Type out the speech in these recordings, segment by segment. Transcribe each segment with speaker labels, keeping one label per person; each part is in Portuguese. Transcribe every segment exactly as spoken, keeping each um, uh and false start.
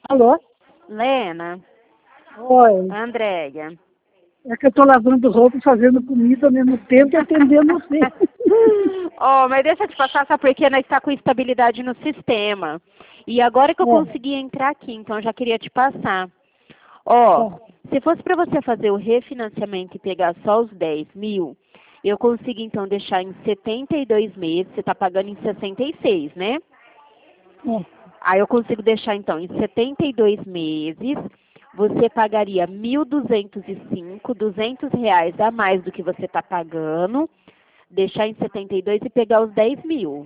Speaker 1: Alô?
Speaker 2: Lena,
Speaker 1: Oi.
Speaker 2: Andréia.
Speaker 1: É que eu tô lavando roupa e fazendo comida ao mesmo tempo e atendendo você.
Speaker 2: Oh, mas deixa eu te passar, sabe por quê? Nós está com estabilidade no sistema. E agora que eu
Speaker 1: É,
Speaker 2: consegui entrar aqui, então eu já queria te passar. Ó,
Speaker 1: tá.
Speaker 2: se fosse para você fazer o refinanciamento e pegar só os dez mil, eu consigo então deixar em setenta e dois meses, você está pagando em sessenta e seis, né?
Speaker 1: É.
Speaker 2: Aí eu consigo deixar então em setenta e dois meses, você pagaria mil duzentos e cinco, duzentos reais a mais do que você está pagando, deixar em setenta e dois e pegar os dez mil.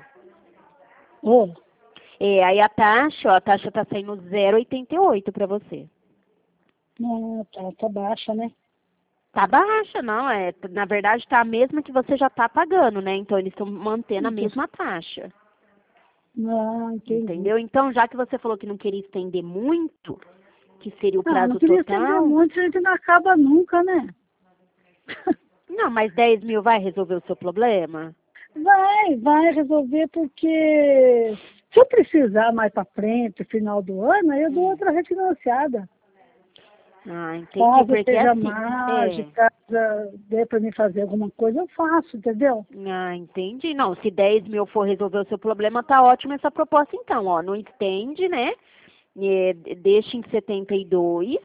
Speaker 1: É.
Speaker 2: É, aí a taxa, ó, a taxa está saindo zero vírgula oitenta e oito para você.
Speaker 1: Ah, tá, tá baixa, né?
Speaker 2: Tá baixa, não, é, na verdade está a mesma que você já está pagando, né? Então eles estão mantendo a mesma taxa.
Speaker 1: Ah, entendi.
Speaker 2: Entendeu? Então, já que você falou que não queria estender muito, que seria o
Speaker 1: Ah, não
Speaker 2: prazo
Speaker 1: queria estender
Speaker 2: total,
Speaker 1: muito, a gente não acaba nunca, né?
Speaker 2: não, mas dez mil vai resolver o seu problema?
Speaker 1: Vai, vai resolver porque se eu precisar mais pra frente, final do ano, aí eu dou
Speaker 2: Hum.
Speaker 1: outra refinanciada.
Speaker 2: Ah, entendi,
Speaker 1: Caso
Speaker 2: porque
Speaker 1: seja
Speaker 2: assim,
Speaker 1: margem,
Speaker 2: é.
Speaker 1: caso dê pra mim fazer alguma coisa, eu faço, entendeu?
Speaker 2: Ah, entendi. Não, se dez mil for resolver o seu problema, tá ótimo essa proposta então, ó. Não estende, né? É, deixa em setenta e dois,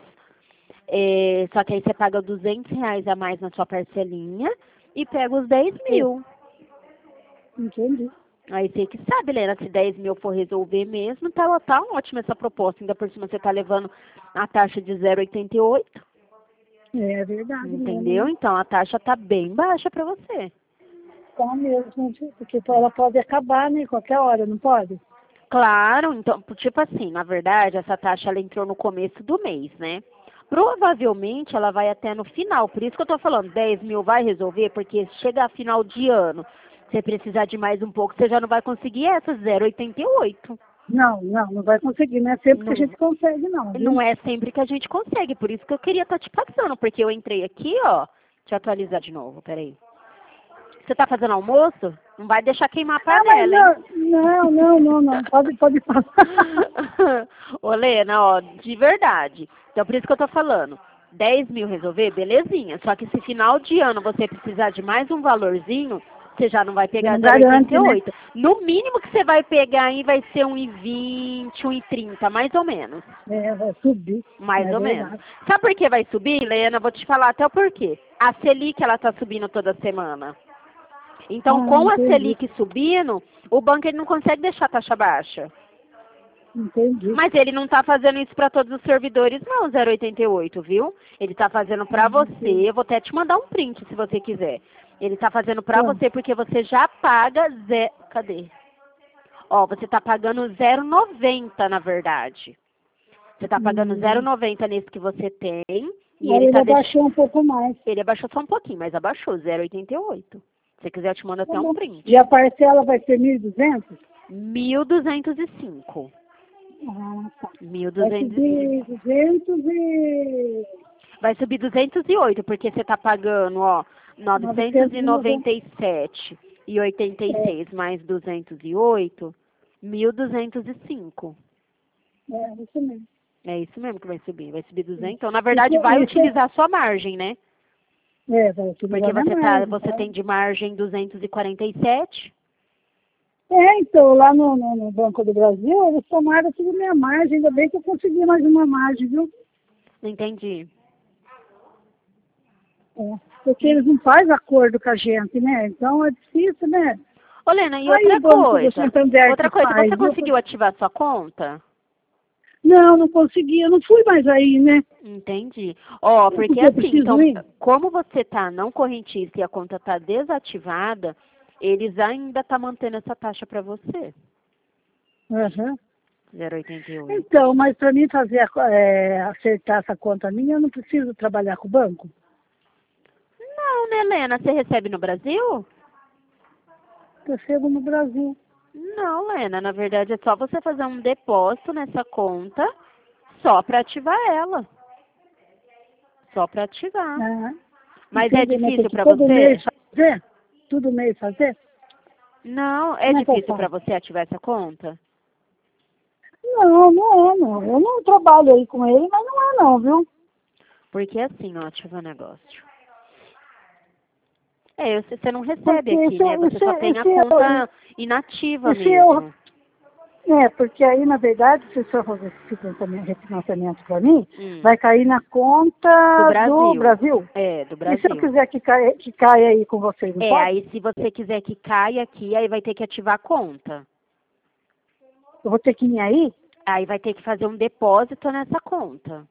Speaker 2: é, só que aí você paga duzentos reais a mais na sua parcelinha e pega os dez
Speaker 1: É,
Speaker 2: mil.
Speaker 1: entendi.
Speaker 2: Aí você que sabe, Helena, se dez mil for resolver mesmo, tá, tá ótima essa proposta. Ainda por cima você tá levando a taxa de zero vírgula oitenta e oito,
Speaker 1: É verdade mesmo,
Speaker 2: entendeu?
Speaker 1: né?
Speaker 2: Então a taxa tá bem baixa para você.
Speaker 1: Tá mesmo, viu? Porque ela pode acabar, né? Qualquer hora, não pode?
Speaker 2: Claro, então, tipo assim, na verdade, essa taxa ela entrou no começo do mês, né? Provavelmente ela vai até no final, por isso que eu tô falando, dez mil vai resolver, porque chega a final de ano, você precisar de mais um pouco, você já não vai conseguir essa zero vírgula oitenta e oito.
Speaker 1: Não, não, não vai conseguir, não é sempre que a
Speaker 2: Não,
Speaker 1: gente consegue, não, viu?
Speaker 2: não é sempre que a gente consegue, por isso que eu queria estar te passando, porque eu entrei aqui, ó, deixa eu atualizar de novo, peraí. Você tá fazendo almoço? Não vai deixar queimar a
Speaker 1: Ah, mas
Speaker 2: panela, hein?
Speaker 1: não, não, não, não, não, pode, pode passar.
Speaker 2: Ô, Lena, ó, de verdade. Então, por isso que eu tô falando. dez mil resolver, belezinha. Só que se final de ano você precisar de mais um valorzinho, você já não vai
Speaker 1: Você
Speaker 2: pegar
Speaker 1: não
Speaker 2: zero vírgula oitenta
Speaker 1: garante,
Speaker 2: e
Speaker 1: né?
Speaker 2: oito. No mínimo que você vai pegar aí vai ser um e vinte, um e trinta, mais ou menos.
Speaker 1: É, vai subir,
Speaker 2: Mais
Speaker 1: é
Speaker 2: ou menos.
Speaker 1: verdade.
Speaker 2: Sabe por que vai subir, Lena? Vou te falar até o porquê. A Selic, ela tá subindo toda semana. Então,
Speaker 1: Ah,
Speaker 2: com a
Speaker 1: entendi,
Speaker 2: Selic subindo, o banco ele não consegue deixar a taxa baixa.
Speaker 1: entendi.
Speaker 2: Mas ele não está fazendo isso para todos os servidores, não, zero vírgula oitenta e oito, viu? Ele está fazendo para
Speaker 1: Ah,
Speaker 2: você.
Speaker 1: entendi.
Speaker 2: Eu vou até te mandar um print se você quiser. Ele está fazendo para
Speaker 1: Então,
Speaker 2: você porque você já paga zero. Cadê? Ó, você está pagando zero vírgula noventa, na verdade. Você está pagando zero vírgula
Speaker 1: hum,
Speaker 2: noventa nesse que você tem e ele
Speaker 1: aí ele
Speaker 2: está deixando.
Speaker 1: abaixou um pouco mais.
Speaker 2: Ele abaixou só um pouquinho, mas abaixou zero vírgula oitenta e oito. Se você quiser, eu te mando
Speaker 1: Tá
Speaker 2: até um
Speaker 1: bom. E
Speaker 2: print.
Speaker 1: a parcela vai ser mil e duzentos?
Speaker 2: mil duzentos e cinco.
Speaker 1: Ah, tá.
Speaker 2: mil
Speaker 1: Vai
Speaker 2: duzentos e cinco.
Speaker 1: subir duzentos e
Speaker 2: Vai subir duzentos e oito, porque você está pagando, ó, novecentos
Speaker 1: novecentos
Speaker 2: e
Speaker 1: e noventa.
Speaker 2: noventa e sete e oitenta e
Speaker 1: É,
Speaker 2: seis mais duzentos e oito, mil duzentos e cinco.
Speaker 1: é, isso mesmo.
Speaker 2: É isso mesmo que vai subir, vai subir duzentos. Então, na
Speaker 1: Isso,
Speaker 2: verdade, vai
Speaker 1: isso
Speaker 2: utilizar a sua margem, né?
Speaker 1: é, é, vai
Speaker 2: Porque
Speaker 1: utilizar minha
Speaker 2: você tá,
Speaker 1: margem,
Speaker 2: você
Speaker 1: tá?
Speaker 2: tem de margem duzentos e quarenta e sete.
Speaker 1: É, então, lá no, no, no Banco do Brasil, eles tomaram tudo minha margem, ainda bem que eu consegui mais uma margem, viu?
Speaker 2: Não entendi.
Speaker 1: É, porque
Speaker 2: Hum.
Speaker 1: eles não fazem acordo com a gente, né? Então é difícil, né?
Speaker 2: Ô, Lena, e
Speaker 1: Aí o
Speaker 2: outra
Speaker 1: Banco do
Speaker 2: coisa.
Speaker 1: Santander que
Speaker 2: Outra coisa,
Speaker 1: faz,
Speaker 2: você
Speaker 1: viu?
Speaker 2: conseguiu ativar sua conta?
Speaker 1: Não, não consegui, eu não fui mais aí, né?
Speaker 2: Entendi. Ó, porque
Speaker 1: Porque eu
Speaker 2: assim,
Speaker 1: preciso
Speaker 2: então,
Speaker 1: ir.
Speaker 2: como você tá não correntista e a conta tá desativada, eles ainda tá mantendo essa taxa para você.
Speaker 1: Aham.
Speaker 2: zero vírgula oitenta e oito.
Speaker 1: Então, mas para mim fazer, a co- é, acertar essa conta minha, eu não preciso trabalhar com o banco?
Speaker 2: Não, né, Helena? Você recebe no Brasil?
Speaker 1: Eu recebo no Brasil.
Speaker 2: Não, Lena. Na verdade, é só você fazer um depósito nessa conta só para ativar ela. Só para ativar.
Speaker 1: Ah,
Speaker 2: Mas é
Speaker 1: entendi, mas tem
Speaker 2: difícil
Speaker 1: que
Speaker 2: para
Speaker 1: todo mês
Speaker 2: você?
Speaker 1: fazer? Todo mês fazer?
Speaker 2: Não, é
Speaker 1: Como é que eu
Speaker 2: difícil para
Speaker 1: faço?
Speaker 2: você ativar essa conta?
Speaker 1: Não, não é, não. Eu não trabalho aí com ele, mas não é não, viu?
Speaker 2: Porque assim, ó, deixa eu ver um negócio. É, você você não recebe
Speaker 1: Porque
Speaker 2: aqui,
Speaker 1: se,
Speaker 2: né?
Speaker 1: eu-
Speaker 2: Você só
Speaker 1: se,
Speaker 2: tem a
Speaker 1: se, eu,
Speaker 2: conta inativa
Speaker 1: se eu...
Speaker 2: mesmo.
Speaker 1: É, porque aí, na verdade, se o senhor fazer esse financiamento, refinanciamento para mim,
Speaker 2: Hum,
Speaker 1: vai cair na
Speaker 2: do
Speaker 1: conta do
Speaker 2: Brasil.
Speaker 1: Brasil.
Speaker 2: É, do
Speaker 1: E se eu
Speaker 2: Brasil.
Speaker 1: quiser que caia, que caia aí com vocês, não
Speaker 2: É,
Speaker 1: pode?
Speaker 2: aí se você quiser que caia aqui, aí vai ter que ativar a conta.
Speaker 1: Eu vou ter que ir aí?
Speaker 2: Aí vai ter que fazer um depósito nessa conta.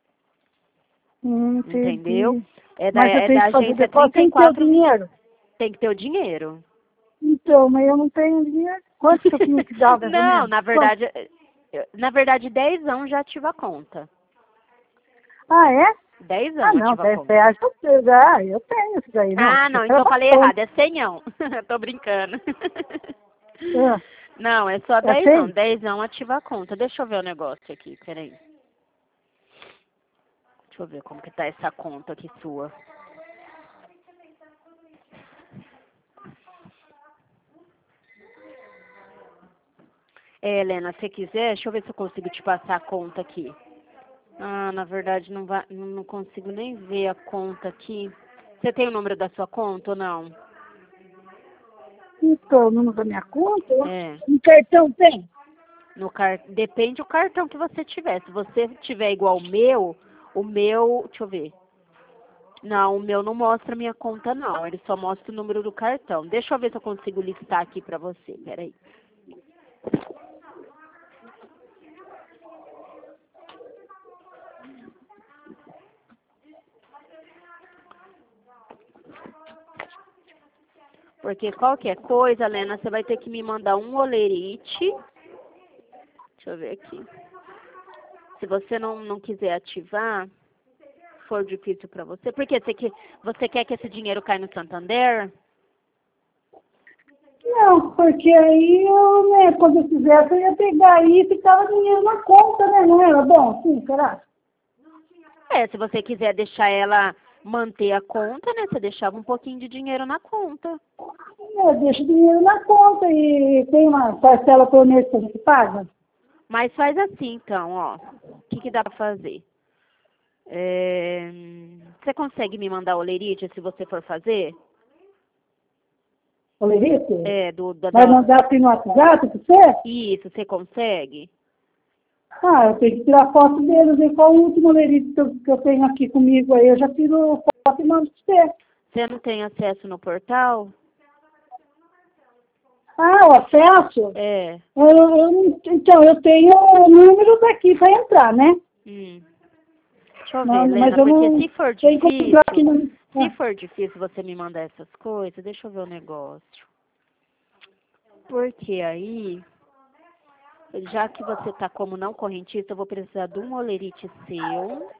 Speaker 1: Hum,
Speaker 2: Entendeu?
Speaker 1: entendi.
Speaker 2: É da,
Speaker 1: Mas eu
Speaker 2: é
Speaker 1: tenho
Speaker 2: da
Speaker 1: que fazer
Speaker 2: agência
Speaker 1: depósito sem ter o
Speaker 2: trinta e quatro vinte.
Speaker 1: dinheiro.
Speaker 2: Tem que ter o dinheiro.
Speaker 1: Então, mas eu não tenho dinheiro. Quanto que eu tinha que dar, mais ou
Speaker 2: Não,
Speaker 1: menos?
Speaker 2: na
Speaker 1: Quanto?
Speaker 2: verdade, eh, na verdade, dezão já ativa a conta.
Speaker 1: Ah, é? Ah,
Speaker 2: Dezão
Speaker 1: não,
Speaker 2: ativa a
Speaker 1: dez
Speaker 2: conta.
Speaker 1: reais eu tenho. Ah, eu tenho isso daí, não.
Speaker 2: Ah,
Speaker 1: Achei
Speaker 2: não,
Speaker 1: que
Speaker 2: então
Speaker 1: era
Speaker 2: eu falei
Speaker 1: bastante.
Speaker 2: errado, é senhão. Tô brincando.
Speaker 1: Ah,
Speaker 2: Não, é só
Speaker 1: é
Speaker 2: dezão.
Speaker 1: cem?
Speaker 2: Dezão ativa a conta. Deixa eu ver o negócio aqui, peraí. Deixa eu ver como que tá essa conta aqui sua. É, Helena, se quiser, deixa eu ver se eu consigo te passar a conta aqui. Ah, na verdade não vai, não não consigo nem ver a conta aqui. Você tem o número da sua conta ou não?
Speaker 1: Então, o número da minha conta,
Speaker 2: É.
Speaker 1: um cartão tem?
Speaker 2: No car... Depende do cartão que você tiver. Se você tiver igual o meu, o meu, deixa eu ver. Não, o meu não mostra minha conta não. Ele só mostra o número do cartão. Deixa eu ver se eu consigo listar aqui pra você. Peraí. Porque qualquer coisa, Lena, você vai ter que me mandar um olerite. Deixa eu ver aqui. Se você não, não quiser ativar, for difícil pra você. Por quê? Você, que, você quer que esse dinheiro caia no Santander?
Speaker 1: Não, porque aí eu, né, quando eu fizesse, eu ia pegar aí e ficava dinheiro na conta, né? Não era bom? Sim, será?
Speaker 2: É, se você quiser deixar ela manter a conta, né? Você deixava um pouquinho de dinheiro na conta.
Speaker 1: Eu deixo dinheiro na conta e tem uma parcela por mês que a gente paga.
Speaker 2: Mas faz assim, então, ó. O que, que dá pra fazer? É, você consegue me mandar o lerite se você for fazer?
Speaker 1: Ô, Lerice,
Speaker 2: É, do, da,
Speaker 1: vai
Speaker 2: da-
Speaker 1: mandar assim no WhatsApp pra você?
Speaker 2: Isso, você consegue?
Speaker 1: Ah, eu tenho que tirar foto dele, ver qual o último Lerice que eu, que eu tenho aqui comigo aí. Eu já tiro foto e mando pra você.
Speaker 2: Você não tem acesso no portal?
Speaker 1: Ah, o acesso?
Speaker 2: É.
Speaker 1: Eu, eu, então, eu tenho o número daqui para entrar, né?
Speaker 2: Hum. Deixa eu ver,
Speaker 1: Não, mas
Speaker 2: Helena,
Speaker 1: eu
Speaker 2: porque
Speaker 1: não
Speaker 2: se for
Speaker 1: tenho como entrar aqui
Speaker 2: difícil,
Speaker 1: no...
Speaker 2: se
Speaker 1: Ah,
Speaker 2: for difícil você me mandar essas coisas, deixa eu ver o negócio. Porque aí, já que você tá como não correntista, eu vou precisar de um olerite seu.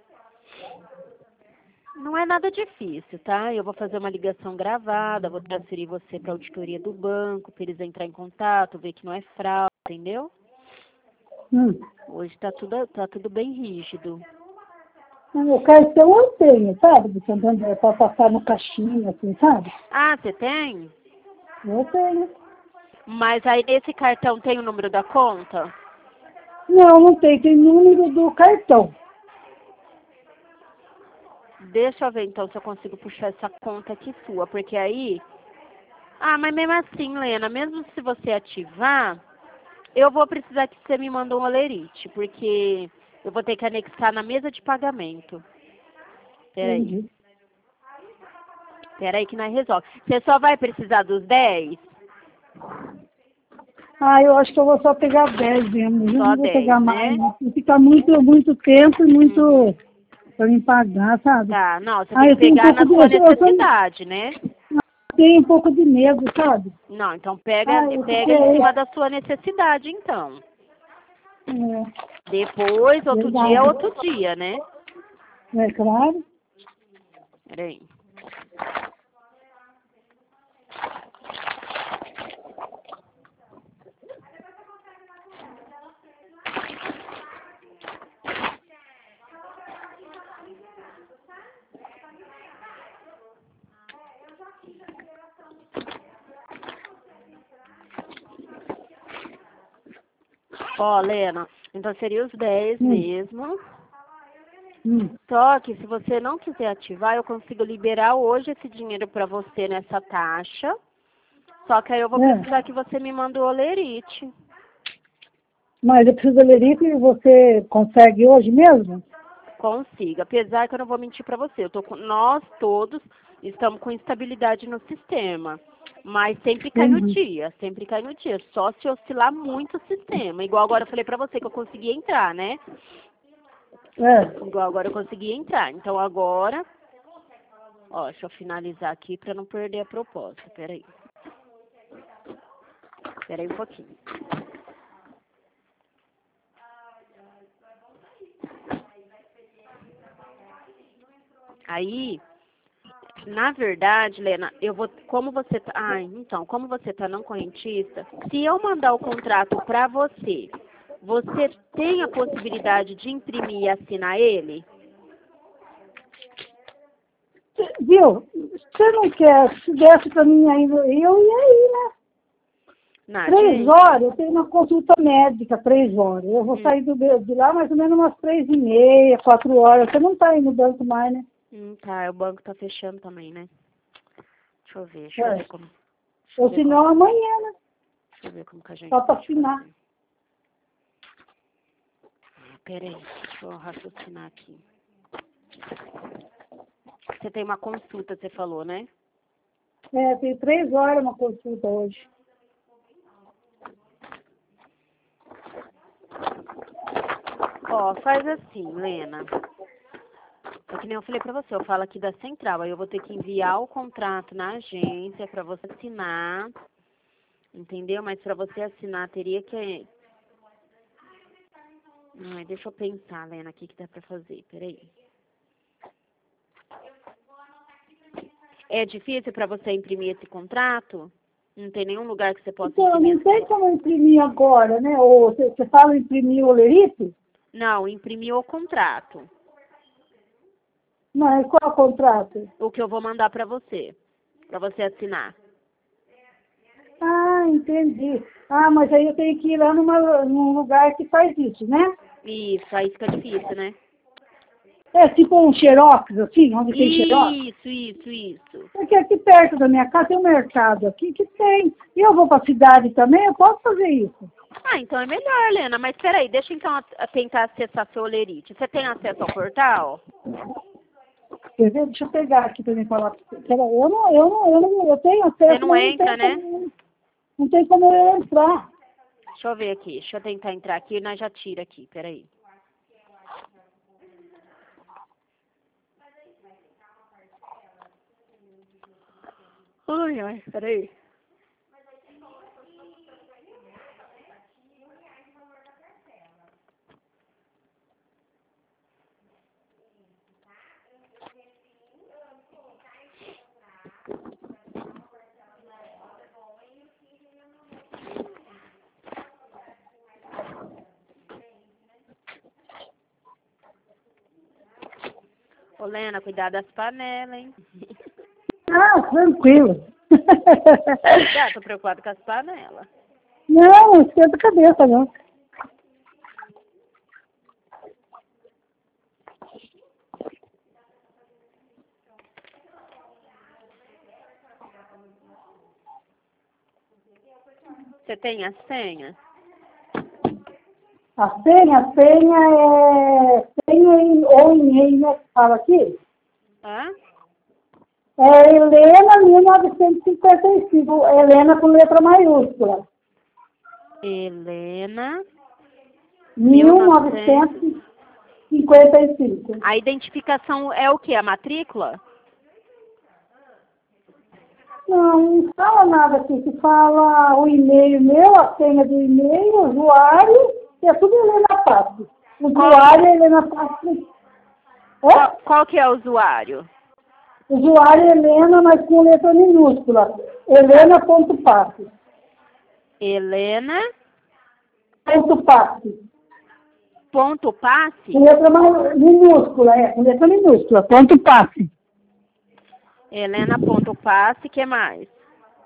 Speaker 2: Não é nada difícil, tá? Eu vou fazer uma ligação gravada, vou transferir você para a auditoria do banco, para eles entrar em contato, ver que não é fraude, entendeu?
Speaker 1: hum.
Speaker 2: Hoje tá tudo, tá tudo bem rígido.
Speaker 1: O cartão eu tenho, sabe? De Santander, para passar no caixinha, assim, sabe?
Speaker 2: Ah, você tem?
Speaker 1: Eu tenho.
Speaker 2: Mas aí nesse cartão tem o número da conta?
Speaker 1: Não, não tem. Tem número do cartão.
Speaker 2: Deixa eu ver então se eu consigo puxar essa conta aqui sua, porque aí... Ah, mas mesmo assim, Lena, mesmo se você ativar, eu vou precisar que você me mande um olerite, porque eu vou ter que anexar na mesa de pagamento. Peraí,
Speaker 1: Entendi.
Speaker 2: peraí que nós resolve. Você só vai precisar dos dez?
Speaker 1: Ah, eu acho que eu vou só pegar dez mesmo. Eu
Speaker 2: Só
Speaker 1: não vou
Speaker 2: dez,
Speaker 1: pegar mais,
Speaker 2: né?
Speaker 1: não. Fica muito, muito tempo e muito
Speaker 2: Uhum.
Speaker 1: para me pagar, sabe?
Speaker 2: Tá, não, você
Speaker 1: Ah,
Speaker 2: tem que
Speaker 1: eu tenho um
Speaker 2: pegar
Speaker 1: pouco
Speaker 2: na
Speaker 1: de...
Speaker 2: sua
Speaker 1: Eu, sou- eu sou-
Speaker 2: necessidade, né?
Speaker 1: tenho um pouco de medo, sabe?
Speaker 2: Não, então pega,
Speaker 1: Ah, eu
Speaker 2: pega em
Speaker 1: fiquei...
Speaker 2: cima da sua necessidade, então.
Speaker 1: É,
Speaker 2: Depois, outro dia é
Speaker 1: verdade.
Speaker 2: outro dia, né?
Speaker 1: É claro.
Speaker 2: Peraí. Ó, Lena, Então seria os dez
Speaker 1: Hum.
Speaker 2: mesmo.
Speaker 1: Hum.
Speaker 2: Só que se você não quiser ativar, eu consigo liberar hoje esse dinheiro para você nessa taxa. Só que aí eu vou
Speaker 1: É.
Speaker 2: precisar que você me mande o olerite.
Speaker 1: Mas eu preciso ler isso e você consegue hoje mesmo?
Speaker 2: Consiga. Apesar que eu não vou mentir para você. Eu tô com, nós todos estamos com instabilidade no sistema. Mas sempre cai no
Speaker 1: Uhum.
Speaker 2: dia. Sempre cai no dia. Só se oscilar muito o sistema. Igual agora eu falei para você que eu consegui entrar, né?
Speaker 1: É.
Speaker 2: Igual agora eu consegui entrar. Então agora... Ó, deixa eu finalizar aqui para não perder a proposta. Peraí. Peraí um pouquinho. Aí, na verdade, Lena, eu vou, como você tá, ah, então, como você tá não correntista, se eu mandar o contrato para você, você tem a possibilidade de imprimir e assinar ele?
Speaker 1: Viu? Você não quer, se desse para mim ainda, eu ia aí, né?
Speaker 2: Na
Speaker 1: Três
Speaker 2: gente?
Speaker 1: horas, eu tenho uma consulta médica, três horas. Eu vou
Speaker 2: Hum,
Speaker 1: sair do, de lá mais ou menos umas três e meia, quatro horas. Você não está aí no banco mais, né?
Speaker 2: hum, tá, o banco tá fechando também, né? Deixa eu ver, deixa eu
Speaker 1: É.
Speaker 2: ver como, deixa eu
Speaker 1: Ou
Speaker 2: ver
Speaker 1: se
Speaker 2: como,
Speaker 1: não, amanhã, né?
Speaker 2: deixa eu ver como que a gente
Speaker 1: Só para
Speaker 2: pode
Speaker 1: assinar.
Speaker 2: fazer. Ah, peraí, deixa eu raciocinar aqui. Você tem uma consulta, você falou, né?
Speaker 1: É, tem três horas uma consulta hoje.
Speaker 2: Ó, faz assim, Lena. É que nem eu falei pra você, eu falo aqui da central, aí eu vou ter que enviar o contrato na agência pra você assinar, entendeu? Mas pra você assinar teria que... Ai, deixa eu pensar, Lena, o que que dá pra fazer, peraí. É difícil pra você imprimir esse contrato? Não tem nenhum lugar que você possa
Speaker 1: Então,
Speaker 2: imprimir
Speaker 1: não
Speaker 2: esse
Speaker 1: tem
Speaker 2: contrato?
Speaker 1: como imprimir agora, né? Ou você, você fala imprimir o lerite?
Speaker 2: Não, imprimir o contrato,
Speaker 1: Mas qual é o contrato?
Speaker 2: o que eu vou mandar pra você, pra você assinar.
Speaker 1: Ah, entendi. Ah, mas aí eu tenho que ir lá numa, num lugar que faz isso, né?
Speaker 2: Isso, aí fica difícil, né?
Speaker 1: É tipo um xerox, assim, onde tem xerox.
Speaker 2: Isso, isso, isso.
Speaker 1: Porque aqui perto da minha casa tem um mercado aqui que tem. E eu vou para a cidade também, eu posso fazer isso.
Speaker 2: Ah, então é melhor, Helena. Mas peraí, deixa então a- a tentar acessar seu olerite. Você tem acesso ao portal?
Speaker 1: Quer ver? Deixa eu pegar aqui para me falar. Pera, Eu não, eu não, eu não, eu tenho acesso,
Speaker 2: Você não
Speaker 1: mas não
Speaker 2: entra,
Speaker 1: tem
Speaker 2: né?
Speaker 1: como, não tem como eu entrar.
Speaker 2: Deixa eu ver aqui. Deixa eu tentar entrar aqui e nós já tira aqui. Peraí. Ai, ai, peraí. Ô, Lena, cuidado das panelas, hein?
Speaker 1: Ah, tranquilo.
Speaker 2: Já, tô preocupada com as panelas.
Speaker 1: Não, não esquenta a cabeça, não.
Speaker 2: Você tem a senha?
Speaker 1: A senha, a senha é senha em- ou e-mail, né, que fala aqui.
Speaker 2: Hã?
Speaker 1: É Helena mil novecentos e cinquenta e cinco, Helena com letra maiúscula.
Speaker 2: Helena.
Speaker 1: mil novecentos e cinquenta e cinco.
Speaker 2: A identificação é o quê? A matrícula?
Speaker 1: Não, não fala nada aqui, que fala o e-mail meu, a senha do e-mail, o usuário, que é tudo Helena Passe. O usuário é Helena Passe. É?
Speaker 2: Qual, qual que é o usuário?
Speaker 1: Usuário Helena, mas com letra minúscula. Helena.passe.
Speaker 2: Helena.
Speaker 1: Ponto passe.
Speaker 2: Ponto passe?
Speaker 1: Com letra mais- minúscula, é, com letra minúscula. Ponto passe.
Speaker 2: Helena ponto passe, que mais?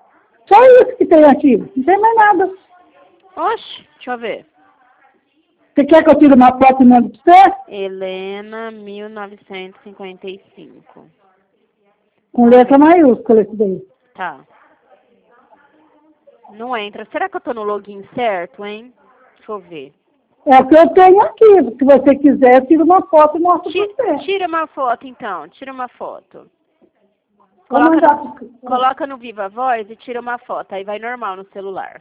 Speaker 1: Só isso que tem aqui, não tem mais nada.
Speaker 2: Oxe, deixa eu ver.
Speaker 1: Você quer que eu tire uma foto e mande pra você?
Speaker 2: Helena, mil novecentos e cinquenta e cinco.
Speaker 1: Com letra maiúscula esse daí.
Speaker 2: Tá. Não entra. Será que eu tô no login certo, hein? Deixa eu ver.
Speaker 1: É o que eu tenho aqui. Se você quiser, eu tiro uma foto e mostro
Speaker 2: Ti-
Speaker 1: pra você.
Speaker 2: Tira uma foto, então. Tira uma foto.
Speaker 1: Vou
Speaker 2: Coloca
Speaker 1: mandar
Speaker 2: no,
Speaker 1: pro...
Speaker 2: coloca no Viva Voz e tira uma foto. Aí vai normal no celular.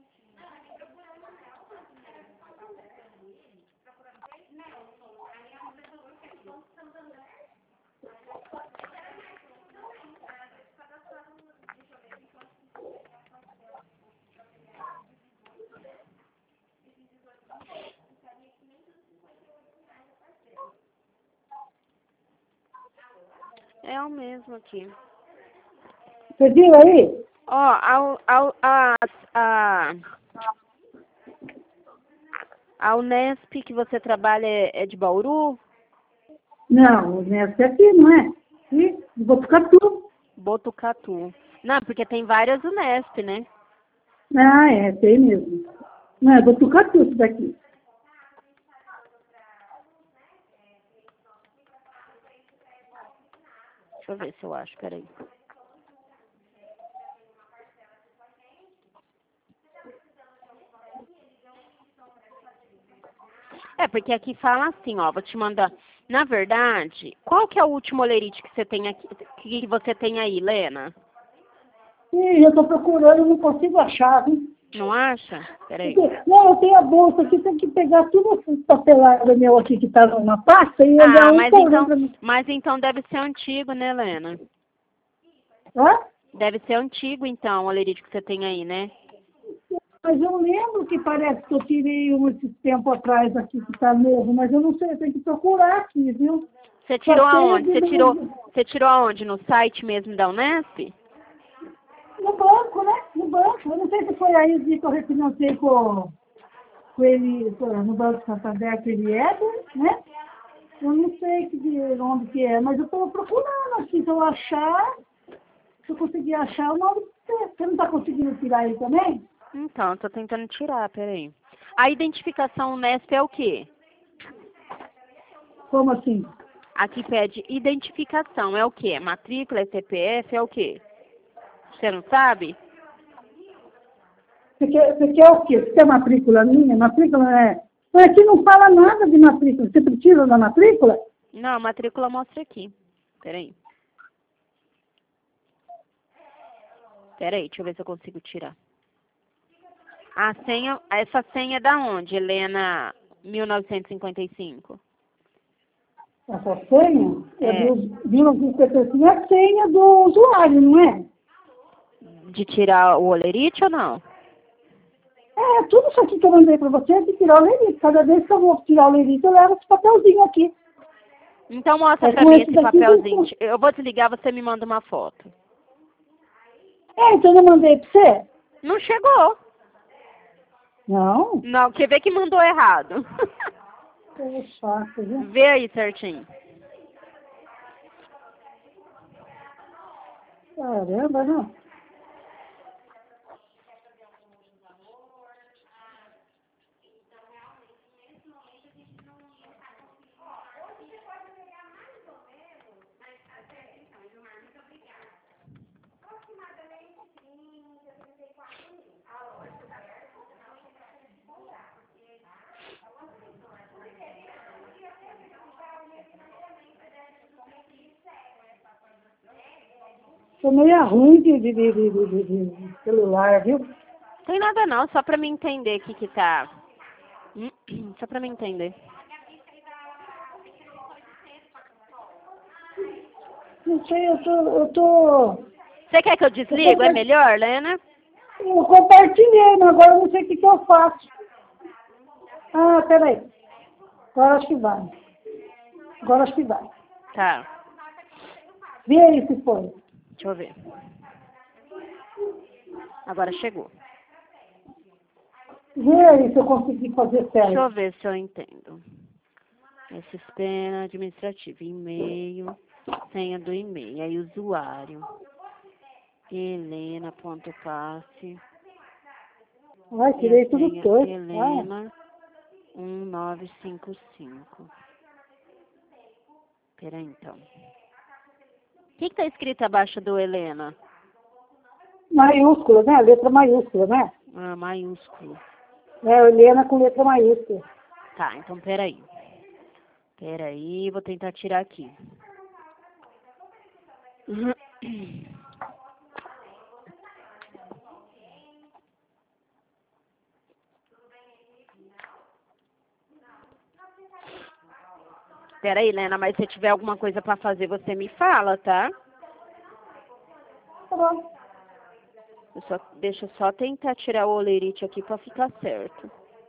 Speaker 2: É o mesmo aqui.
Speaker 1: Você viu aí?
Speaker 2: Ó, a, a, a, a, a Unesp que você trabalha é, é de Bauru?
Speaker 1: Não, o Neto é aqui, não é? Aqui, de Botucatu.
Speaker 2: Botucatu. Não, porque tem várias Unesp, né?
Speaker 1: Ah, é, tem mesmo. Não, é Botucatu isso daqui.
Speaker 2: Deixa eu ver se eu acho, peraí. É, porque aqui fala assim, ó, vou te mandar. Na verdade, qual que é o último olerite que você tem aqui, que você tem aí, Lena?
Speaker 1: Ih, eu tô procurando, não consigo achar, viu?
Speaker 2: Não acha? Peraí.
Speaker 1: Não, eu tenho a bolsa aqui, tem que pegar tudo esse papelado meu aqui que tá numa pasta e olhar
Speaker 2: Ah,
Speaker 1: um
Speaker 2: mas
Speaker 1: por um
Speaker 2: então,
Speaker 1: pra mim.
Speaker 2: mas então deve ser antigo, né, Lena?
Speaker 1: Hã?
Speaker 2: Deve ser antigo, então, o olerite que você tem aí, né?
Speaker 1: Mas eu lembro que parece que eu tirei um esse tempo atrás aqui que tá novo, mas eu não sei, eu tenho que procurar aqui, viu?
Speaker 2: Você tirou
Speaker 1: Só tenho
Speaker 2: aonde?
Speaker 1: de
Speaker 2: Você tirou,
Speaker 1: no,
Speaker 2: você tirou aonde? No site mesmo da Unesp?
Speaker 1: no banco, né? No banco. Eu não sei se foi aí o dia que eu refinancei com, com ele, com- no Banco Santander, que ele é, né? Eu não sei que, de onde que é, mas eu estou procurando aqui, se eu achar, se eu conseguir achar, eu mando pra você. Você não está conseguindo tirar ele também?
Speaker 2: Então, eu tô tentando tirar, peraí. A identificação Unesp é o quê?
Speaker 1: Como assim?
Speaker 2: Aqui pede identificação, é o quê? Matrícula, é C P F, é o quê? Você não sabe?
Speaker 1: Você quer, você quer o quê? Você quer matrícula minha? Matrícula é... Mas aqui não fala nada de matrícula. Você precisa da matrícula?
Speaker 2: Não, a matrícula mostra aqui. Peraí. Peraí, deixa eu ver se eu consigo tirar. A senha, essa senha é da onde, Helena, mil novecentos e cinquenta e cinco?
Speaker 1: Essa senha é
Speaker 2: É,
Speaker 1: do mil novecentos e cinquenta e cinco, é a senha do usuário, não é?
Speaker 2: de tirar o olerite ou não?
Speaker 1: É, tudo isso aqui que eu mandei para você é de tirar o lerite. Cada vez que eu vou tirar o lerite, eu levo esse papelzinho aqui.
Speaker 2: Então mostra
Speaker 1: É
Speaker 2: pra
Speaker 1: com
Speaker 2: mim
Speaker 1: esse
Speaker 2: esse
Speaker 1: daqui.
Speaker 2: papelzinho.
Speaker 1: Que...
Speaker 2: Eu vou desligar, você me manda uma foto.
Speaker 1: É, então eu mandei para você?
Speaker 2: Não chegou.
Speaker 1: Não.
Speaker 2: Não, quer ver que mandou errado.
Speaker 1: É chato, viu?
Speaker 2: Vê aí certinho.
Speaker 1: Caramba, não. Tô meio ruim de, de, de, de, de, de- de celular, viu?
Speaker 2: Tem nada não, só pra me entender o que que tá. Hum, Só pra me entender.
Speaker 1: Não sei, eu tô, eu tô...
Speaker 2: Você quer que eu
Speaker 1: Eu,
Speaker 2: desligo? É
Speaker 1: compa-
Speaker 2: melhor, Lena?
Speaker 1: eu compartilhei, mas agora eu não sei o que, que eu faço. Ah, peraí. Agora acho que vai. Agora acho que vai.
Speaker 2: Tá,
Speaker 1: Vê aí se foi.
Speaker 2: deixa eu ver. Agora chegou.
Speaker 1: Vê aí se eu consegui fazer
Speaker 2: Deixa eu
Speaker 1: certo.
Speaker 2: ver se eu entendo. S S P administrativo, e-mail, senha do e-mail, aí usuário, helena.passe,
Speaker 1: Ai,
Speaker 2: e a
Speaker 1: tirei tudo
Speaker 2: senha
Speaker 1: torto. Ah,
Speaker 2: Helena, um nove cinco cinco. Peraí, então. O que está escrito abaixo do Helena?
Speaker 1: Maiúscula, né? Letra maiúscula, né?
Speaker 2: Ah, maiúsculo.
Speaker 1: É, Helena com letra maiúscula.
Speaker 2: Tá, então peraí. Peraí, vou tentar tirar aqui. Peraí, Helena, mas se tiver alguma coisa para fazer, você me fala, tá?
Speaker 1: Tá bom.
Speaker 2: Eu só, deixa eu só tentar tirar o olerite aqui para ficar certo.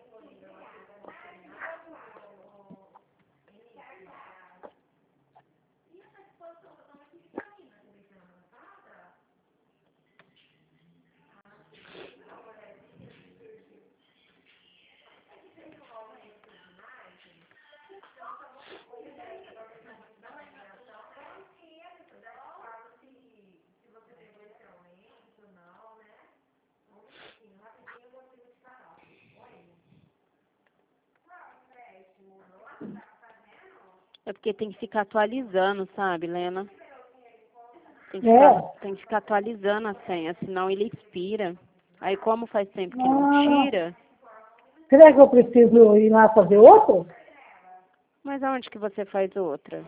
Speaker 2: É porque tem que ficar atualizando, sabe, Lena? Tem que,
Speaker 1: É.
Speaker 2: ficar, tem que ficar atualizando a senha, senão ele expira. Aí como faz tempo que não
Speaker 1: Ah,
Speaker 2: tira,
Speaker 1: será que eu preciso ir lá fazer outro?
Speaker 2: mas aonde que você faz outra?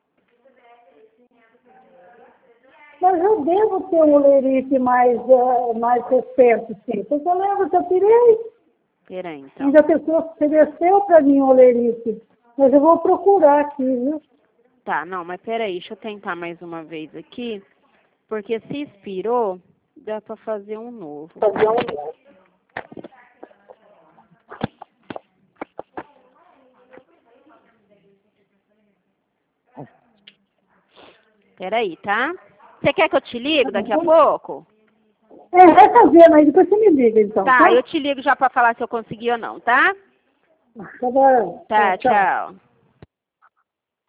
Speaker 1: Mas eu devo ter um olerite mais, uh, mais recente, sim. Porque eu lembro que eu tirei.
Speaker 2: Peraí, então.
Speaker 1: Ainda a pessoa ofereceu para mim um olerite. Mas eu vou procurar aqui, viu?
Speaker 2: Tá, não, mas peraí, deixa eu tentar mais uma vez aqui. Porque se expirou, dá pra fazer um novo.
Speaker 1: Fazer um...
Speaker 2: Peraí, tá? Você quer que eu te ligue daqui a pouco?
Speaker 1: É, vai fazendo aí, depois você me liga, então, tá?
Speaker 2: Tá, eu te ligo já pra falar se eu consegui ou não, tá?
Speaker 1: Tá bom.
Speaker 2: Tá,
Speaker 1: Tchau.
Speaker 2: tchau.